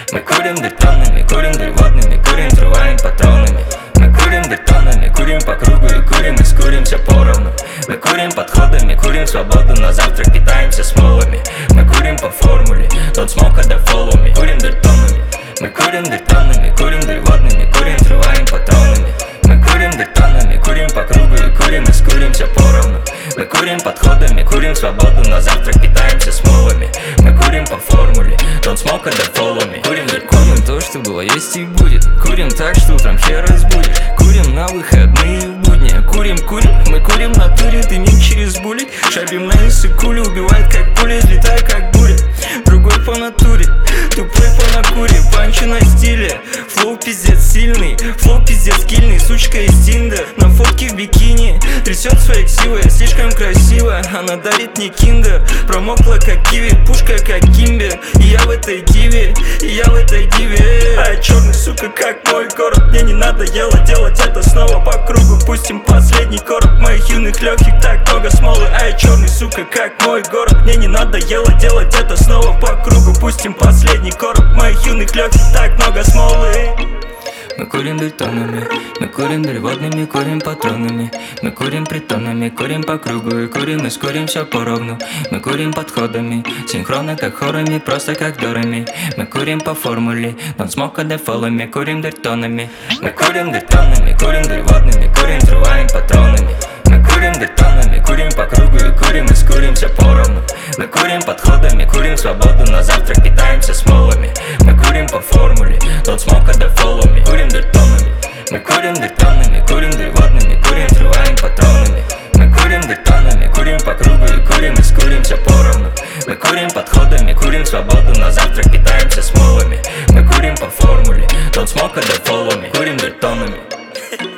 Мы курим бетонными, курим водными, курим, взрываем патронами. Мы курим бетонами, курим по кругу и курим, и скуримся поровну. Мы курим подходами, курим свободу, на завтрак питаемся смолами. Мы курим по формуле, don't smoke, когда follow me. Курим бетонами, мы курим бетонами, курим водными, курим, взрываем патронами. Мы курим бетонами, курим по кругу и курим, и скуримся поровну. Мы курим подходами, курим свободу, на завтрак питаемся смолами. Мы курим по формуле, don't smoke, когда follow me. Курим то, что было, есть и будет. Курим так, что утром хер разбудишь. Курим на выходные в будни. Курим, мы курим в натуре, дымим через булик. Шабим на и кули, убивает как пуля, взлетает как буря. Другой по натуре, тупой по накуре. Панчи на стиле, флоу пиздец сильный, флоу пиздец кильный. Сучка из Тиндер, на фотке в бикини. Трясет своей ксивой, слишком красиво. Она дарит мне киндер, промокла как киви, пушка как кимбер. И я в этой диве, и я в этой диве. А я черный, сука, как мой город. Мне не надоело делать это снова по кругу. Пустим последний короб моих юных легких, так много смолы. А я черный, сука, как мой город. Мне не надоело делать это снова по кругу. Пустим последний короб моих юных легких, так много смолы. Мы курим бетонами, мы курим водными, курим патронами. Мы курим притонами, курим по кругу и курим, и скурим все поровну. Мы курим подходами, синхронно как хорами, просто как дорами. Мы курим по формуле, don't smoke, когда follow me. Курим бетонами, мы курим бетонами, курим водными, курим, взрываем патронами. Мы курим бетонами, курим по кругу и курим, и скуримся поровну. Мы курим подходами, курим свободу, на завтрак питаемся смолами. Мы курим по формуле, don't smoke, когда follow me. Курим бетонами, мы курим бетонами, курим водными, курим, взрываем патронами. Мы курим бетонами, курим по кругу и курим, и скуримся поровну. Мы курим подходами, курим свободу, на завтрак питаемся смолами. Мы курим по формуле, don't smoke, когда follow me. Курим бетонами.